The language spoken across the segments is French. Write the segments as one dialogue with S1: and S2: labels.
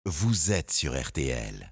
S1: vous êtes sur RTL.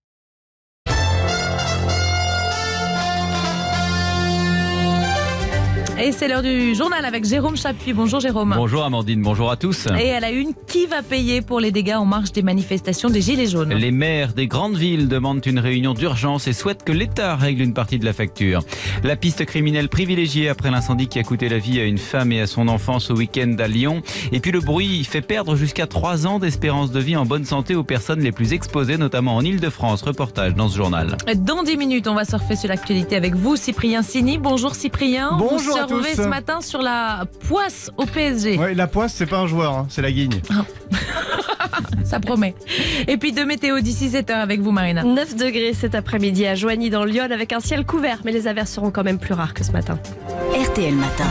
S2: Et c'est l'heure du journal avec Jérôme Chapuis. Bonjour Jérôme.
S3: Bonjour Amandine, bonjour à tous.
S2: Et à la une, qui va payer pour les dégâts en marge des manifestations des Gilets jaunes ?
S3: Les maires des grandes villes demandent une réunion d'urgence et souhaitent que l'État règle une partie de la facture. La piste criminelle privilégiée après l'incendie qui a coûté la vie à une femme et à son enfant ce week-end à Lyon. Et puis le bruit fait perdre jusqu'à 3 ans d'espérance de vie en bonne santé aux personnes les plus exposées, notamment en Ile-de-France. Reportage dans ce journal.
S2: Dans 10 minutes, on va surfer sur l'actualité avec vous, Cyprien Sini. Bonjour Cyprien.
S4: Bonjour à tous.
S2: Vous surfez ce matin sur la poisse au PSG.
S4: Oui, la poisse, c'est pas un joueur, c'est la guigne.
S2: Ça promet. Et puis de météo d'ici 7h avec vous, Marina.
S5: 9 degrés cet après-midi à Joigny dans le Lyon avec un ciel couvert, mais les averses seront quand même plus rares que ce matin.
S6: RTL Matin.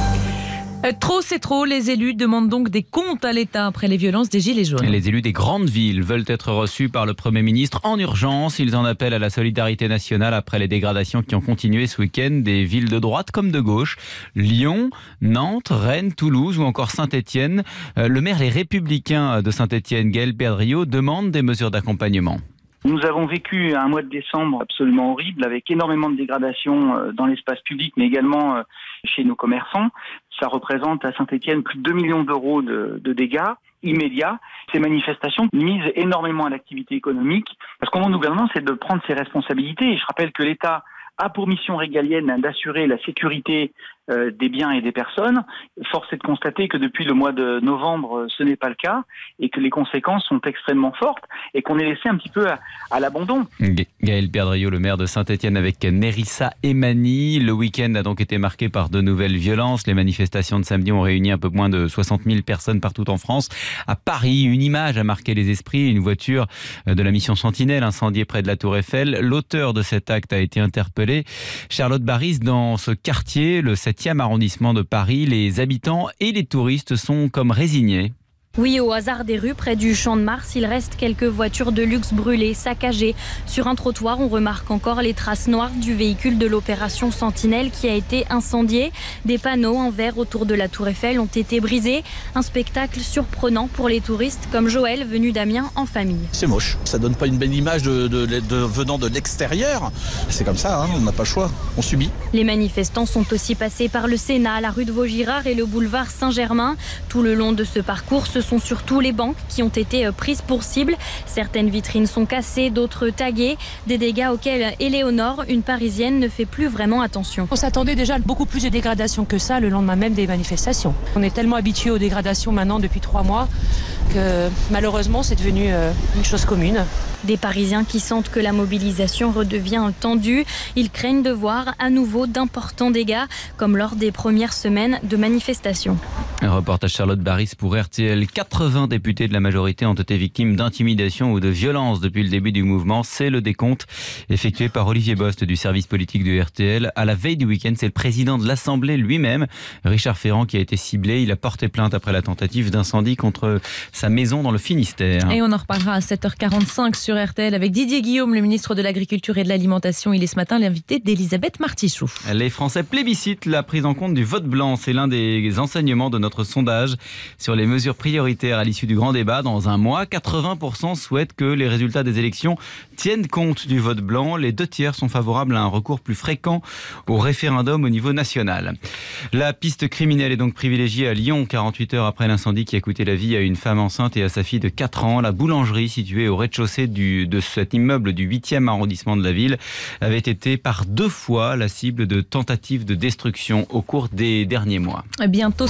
S2: Trop, c'est trop. Les élus demandent donc des comptes à l'État après les violences des Gilets jaunes.
S3: Les élus des grandes villes veulent être reçus par le Premier ministre en urgence. Ils en appellent à la solidarité nationale après les dégradations qui ont continué ce week-end des villes de droite comme de gauche. Lyon, Nantes, Rennes, Toulouse ou encore Saint-Étienne. Le maire Les Républicains de Saint-Étienne, Gaël Perdriau, demande des mesures d'accompagnement.
S7: Nous avons vécu un mois de décembre absolument horrible avec énormément de dégradations dans l'espace public mais également chez nos commerçants. Ça représente à Saint-Étienne plus de 2 millions d'euros de dégâts immédiats. Ces manifestations misent énormément à l'activité économique. Parce qu'au gouvernement, c'est de prendre ses responsabilités. Et je rappelle que l'État a pour mission régalienne d'assurer la sécurité des biens et des personnes. Force est de constater que depuis le mois de novembre, ce n'est pas le cas et que les conséquences sont extrêmement fortes et qu'on est laissé un petit peu à l'abandon.
S3: Gaël Perdriau, le maire de Saint-Étienne avec Nérissa Emani. Le week-end a donc été marqué par de nouvelles violences. Les manifestations de samedi ont réuni un peu moins de 60 000 personnes partout en France. À Paris, une image a marqué les esprits. Une voiture de la mission Sentinelle incendiée près de la Tour Eiffel. L'auteur de cet acte a été interpellé. Charlotte Baris, dans ce quartier, le 7e arrondissement de Paris, les habitants et les touristes sont comme résignés.
S5: Oui, au hasard des rues, près du Champ de Mars, il reste quelques voitures de luxe brûlées, saccagées. Sur un trottoir, on remarque encore les traces noires du véhicule de l'opération Sentinelle qui a été incendié. Des panneaux en verre autour de la Tour Eiffel ont été brisés. Un spectacle surprenant pour les touristes comme Joël, venu d'Amiens en famille.
S8: C'est moche, ça donne pas une belle image venant de l'extérieur. C'est comme ça, on n'a pas le choix, on subit.
S5: Les manifestants sont aussi passés par le Sénat, la rue de Vaugirard et le boulevard Saint-Germain. Tout le long de ce parcours, ce sont surtout les banques qui ont été prises pour cible. Certaines vitrines sont cassées, d'autres taguées. Des dégâts auxquels Éléonore, une Parisienne, ne fait plus vraiment attention.
S9: On s'attendait déjà à beaucoup plus de dégradations que ça le lendemain même des manifestations. On est tellement habitué aux dégradations maintenant depuis 3 mois que malheureusement c'est devenu une chose commune.
S5: Des Parisiens qui sentent que la mobilisation redevient tendue. Ils craignent de voir à nouveau d'importants dégâts comme lors des premières semaines de manifestations.
S3: Un reportage Charlotte Baris pour RTL. 80 députés de la majorité ont été victimes d'intimidation ou de violence depuis le début du mouvement. C'est le décompte effectué par Olivier Bost du service politique de RTL. À la veille du week-end, c'est le président de l'Assemblée lui-même, Richard Ferrand, qui a été ciblé. Il a porté plainte après la tentative d'incendie contre sa maison dans le Finistère.
S2: Et on en reparlera à 7h45 sur RTL avec Didier Guillaume, le ministre de l'Agriculture et de l'Alimentation. Il est ce matin l'invité d'Elisabeth Martichoux.
S3: Les Français plébiscitent la prise en compte du vote blanc. C'est l'un des enseignements de notre sondage sur les mesures prioritaires à l'issue du grand débat. Dans un mois, 80% souhaitent que les résultats des élections tiennent compte du vote blanc. Les 2/3 sont favorables à un recours plus fréquent au référendum au niveau national. La piste criminelle est donc privilégiée à Lyon, 48 heures après l'incendie qui a coûté la vie à une femme enceinte et à sa fille de 4 ans. La boulangerie située au rez-de-chaussée de cet immeuble du 8e arrondissement de la ville avait été par 2 fois la cible de tentatives de destruction au cours des derniers mois.
S2: Bientôt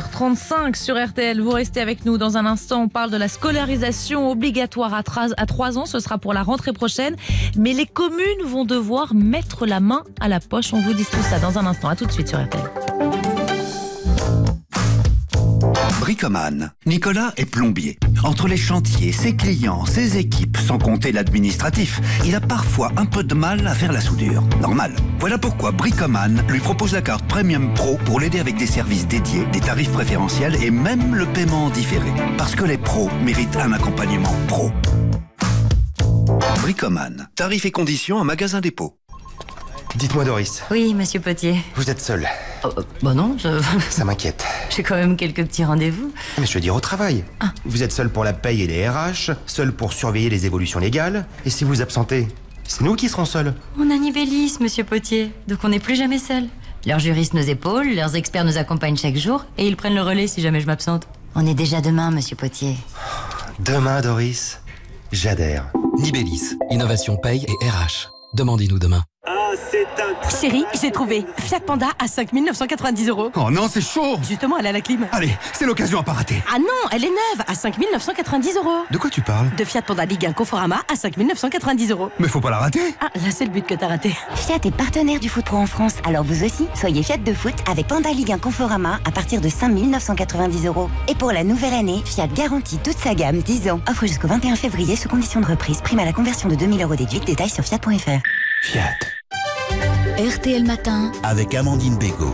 S2: 6h35 sur RTL. Vous restez avec nous dans un instant. On parle de la scolarisation obligatoire à 3 ans. Ce sera pour la rentrée prochaine. Mais les communes vont devoir mettre la main à la poche. On vous dit tout ça dans un instant. À tout de suite sur RTL.
S10: Bricoman. Nicolas est plombier. Entre les chantiers, ses clients, ses équipes, sans compter l'administratif, il a parfois un peu de mal à faire la soudure. Normal. Voilà pourquoi Bricoman lui propose la carte Premium Pro pour l'aider avec des services dédiés, des tarifs préférentiels et même le paiement différé. Parce que les pros méritent un accompagnement pro. Bricoman. Tarifs et conditions en magasin dépôt.
S6: Dites-moi Doris,
S11: Oui, monsieur Potier.
S6: vous êtes seul.
S11: Bah non,
S6: Ça m'inquiète.
S11: j'ai quand même quelques petits rendez-vous.
S6: Mais je veux dire au travail. Vous êtes seul pour la paye et les RH, seul pour surveiller les évolutions légales. Et si vous absentez, c'est nous qui serons seuls.
S11: On a Nibellis, monsieur Potier, donc on n'est plus jamais seul. Leurs juristes nous épaulent, leurs experts nous accompagnent chaque jour, et ils prennent le relais si jamais je m'absente. On est déjà demain, monsieur Potier.
S6: Demain, Doris, j'adhère.
S12: Nibellis, innovation paye et RH. Demandez-nous demain.
S13: Chérie, j'ai trouvé Fiat Panda à 5 990 €.
S14: Oh non, c'est chaud.
S13: Justement, elle a la clim.
S14: Allez, c'est l'occasion à pas rater.
S13: Ah non, elle est neuve à 5 990 €.
S14: De quoi tu parles?
S13: De Fiat Panda Ligue 1 Conforama à 5 990 €.
S14: Mais faut pas la rater.
S13: Ah, là c'est le but que t'as raté.
S15: Fiat est partenaire du Foot Pro en France, alors vous aussi, soyez Fiat de foot avec Panda Ligue 1 Conforama à partir de 5 990 €. Et pour la nouvelle année, Fiat garantit toute sa gamme 10 ans. Offre jusqu'au 21 février sous condition de reprise. Prime à la conversion de 2000 € déduite. Détails sur fiat.fr.
S1: Fiat.
S15: RTL Matin.
S1: Avec Amandine Bégaud.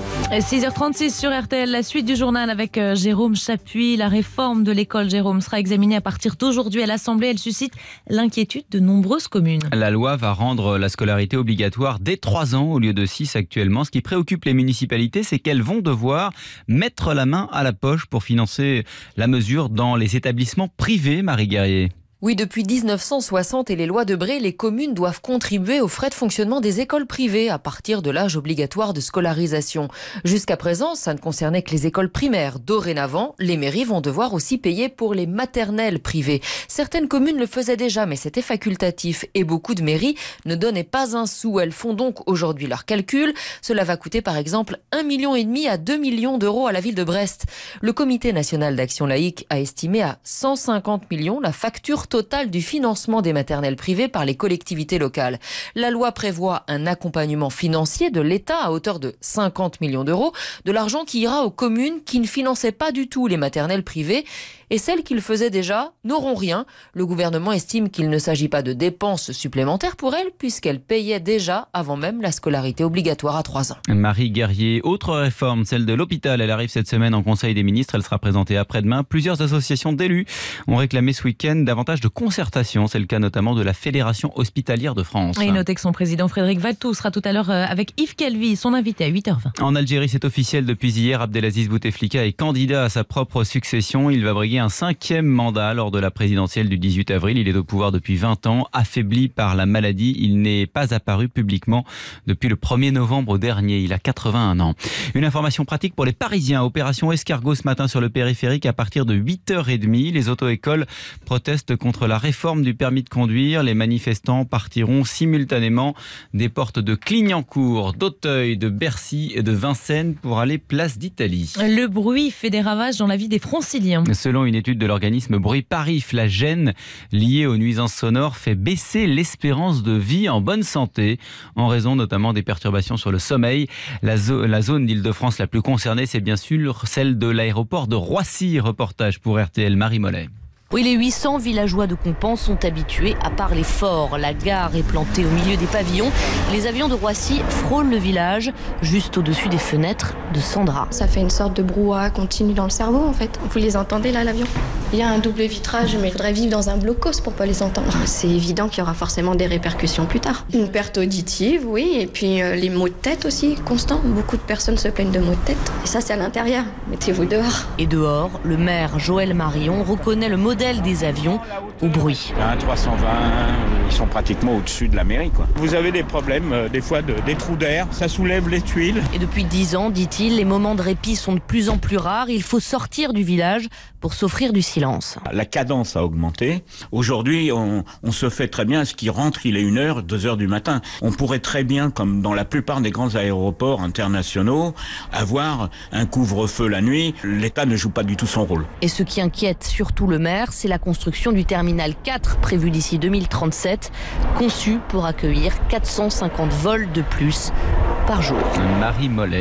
S2: 6h36 sur RTL, la suite du journal avec Jérôme Chapuis. La réforme de l'école, Jérôme, sera examinée à partir d'aujourd'hui à l'Assemblée. Elle suscite l'inquiétude de nombreuses communes.
S3: La loi va rendre la scolarité obligatoire dès 3 ans au lieu de 6 actuellement. Ce qui préoccupe les municipalités, c'est qu'elles vont devoir mettre la main à la poche pour financer la mesure dans les établissements privés, Marie Guerrier.
S16: Oui, depuis 1960 et les lois de Bray, les communes doivent contribuer aux frais de fonctionnement des écoles privées à partir de l'âge obligatoire de scolarisation. Jusqu'à présent, ça ne concernait que les écoles primaires. Dorénavant, les mairies vont devoir aussi payer pour les maternelles privées. Certaines communes le faisaient déjà, mais c'était facultatif. Et beaucoup de mairies ne donnaient pas un sou. Elles font donc aujourd'hui leurs calculs. Cela va coûter par exemple 1,5 million à 2 millions d'euros à la ville de Brest. Le Comité national d'action laïque a estimé à 150 millions la facture totale du financement des maternelles privées par les collectivités locales. La loi prévoit un accompagnement financier de l'État à hauteur de 50 millions d'euros, de l'argent qui ira aux communes qui ne finançaient pas du tout les maternelles privées, et celles qui le faisaient déjà n'auront rien. Le gouvernement estime qu'il ne s'agit pas de dépenses supplémentaires pour elles, puisqu'elles payaient déjà avant même la scolarité obligatoire à 3 ans.
S3: Marie Guerrier, autre réforme, celle de l'hôpital. Elle arrive cette semaine en Conseil des ministres. Elle sera présentée après-demain. Plusieurs associations d'élus ont réclamé ce week-end davantage de concertation. C'est le cas notamment de la Fédération hospitalière de France.
S2: Et notez que son président Frédéric Valletoux sera tout à l'heure avec Yves Calvi, son invité à 8h20.
S3: En Algérie, c'est officiel depuis hier. Abdelaziz Bouteflika est candidat à sa propre succession. Il va briguer un 5e mandat lors de la présidentielle du 18 avril. Il est au pouvoir depuis 20 ans. Affaibli par la maladie, il n'est pas apparu publiquement depuis le 1er novembre dernier. Il a 81 ans. Une information pratique pour les Parisiens. Opération escargot ce matin sur le périphérique à partir de 8h30. Les auto-écoles protestent contre la réforme du permis de conduire. Les manifestants partiront simultanément des portes de Clignancourt, d'Auteuil, de Bercy et de Vincennes pour aller place d'Italie.
S2: Le bruit fait des ravages dans la vie des Franciliens.
S3: Selon une étude de l'organisme Bruit Parif, la gêne liée aux nuisances sonores fait baisser l'espérance de vie en bonne santé, en raison notamment des perturbations sur le sommeil. La zone d'Île-de-France la plus concernée, c'est bien sûr celle de l'aéroport de Roissy. Reportage pour RTL, Marie Mollet.
S17: Oui, les 800 villageois de Compan sont habitués à parler fort. La gare est plantée au milieu des pavillons. Les avions de Roissy frôlent le village, juste au-dessus des fenêtres de Sandra.
S18: Ça fait une sorte de brouhaha continu dans le cerveau, en fait. Vous les entendez, là, l'avion ? Il y a un double vitrage, mais il faudrait vivre dans un blocos pour pas les entendre. C'est évident qu'il y aura forcément des répercussions plus tard. Une perte auditive, oui, et puis les maux de tête aussi, constants. Beaucoup de personnes se plaignent de maux de tête. Et ça, c'est à l'intérieur. Mettez-vous dehors.
S17: Et dehors, le maire Joël Marion reconnaît le modèle des avions au bruit.
S19: Un 320, ils sont pratiquement au-dessus de la mairie, quoi. Vous avez des problèmes, des fois, des trous d'air, ça soulève les tuiles.
S17: Et depuis 10 ans, dit-il, les moments de répit sont de plus en plus rares. Il faut sortir du village pour s'offrir du silence.
S19: La cadence a augmenté. Aujourd'hui, on se fait très bien ce qui rentre, il est 1h, 2h du matin. On pourrait très bien, comme dans la plupart des grands aéroports internationaux, avoir un couvre-feu la nuit. L'État ne joue pas du tout son rôle.
S17: Et ce qui inquiète surtout le maire, c'est la construction du terminal 4 prévu d'ici 2037, conçu pour accueillir 450 vols de plus par jour.
S3: Marie Mollet.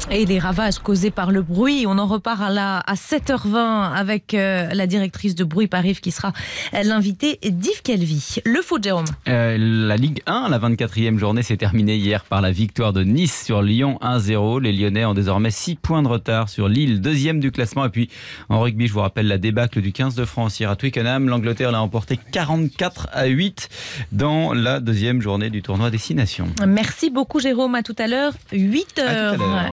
S2: Et les ravages causés par le bruit, on en reparle à 7h20 avec la directrice de Bruit Paris qui sera l'invitée d'Yves Calvi. Le foot, Jérôme.
S3: La Ligue 1, la 24e journée s'est terminée hier par la victoire de Nice sur Lyon 1-0. Les Lyonnais ont désormais 6 points de retard sur Lille, 2e du classement. Et puis en rugby, je vous rappelle la débâcle du 15 de France hier à Twickenham. L'Angleterre l'a emporté 44-8 dans la 2e journée du tournoi Destination.
S2: Merci beaucoup Jérôme, à tout à l'heure, 8h.